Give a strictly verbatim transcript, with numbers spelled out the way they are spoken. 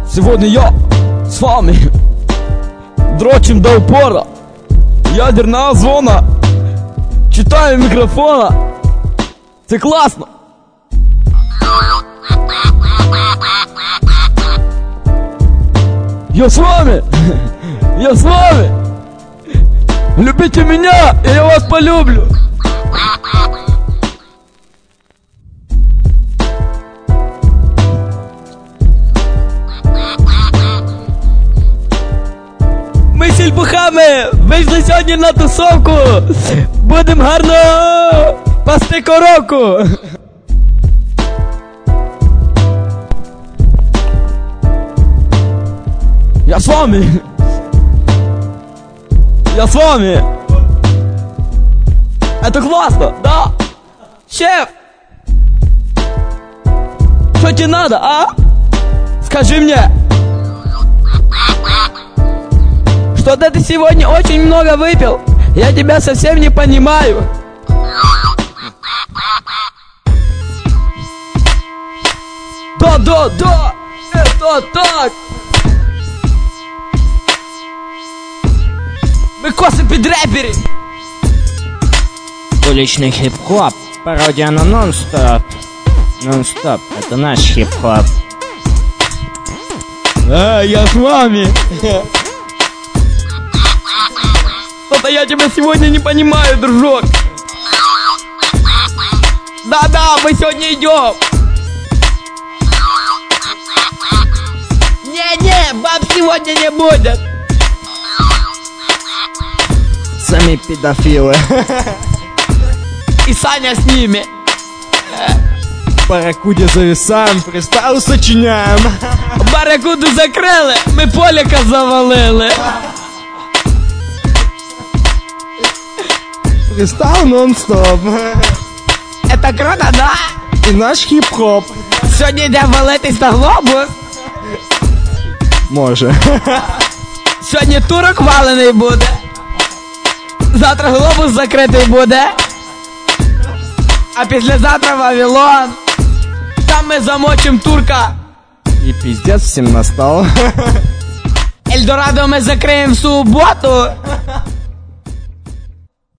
Сегодня я с вами дрочим до упора. Ядерная зона. Читаю микрофона. Це классно. Я с вами. Я с вами. Любите меня, и я вас полюблю. Ми сільбухами вийшли сьогодні на тусовку. Будем гарно пасти короку. Я с вами. Я с вами. Это классно, да? Шеф, что тебе надо, а? Скажи мне. Что-то ты сегодня очень много выпил. Я тебя совсем не понимаю. Да, да, да, это так. Мы косы під рэперы. Уличный хип-хоп, пародия на нон-стоп. Нон-стоп, это наш хип-хоп. А, я с вами. Что-то я тебя сегодня не понимаю, дружок. Да-да, мы сегодня идем. Не-не, баб сегодня не будет. Сами педофилы. И Саня с ними. Барракуде зависаем, фристайл сочиняем. Барракуду закрили, ми Поляка завалили. Фристайл нон-стоп. Это круто, да? И наш хип-хоп. Сьогодні йде валитись на глобус. Може. Сьогодні турок валений буде. Завтра глобус закритий буде. А післязавтра Вавилон. Там ми замочим турка. И пиздец всем настал. Ельдорадо ми закриємо в суботу.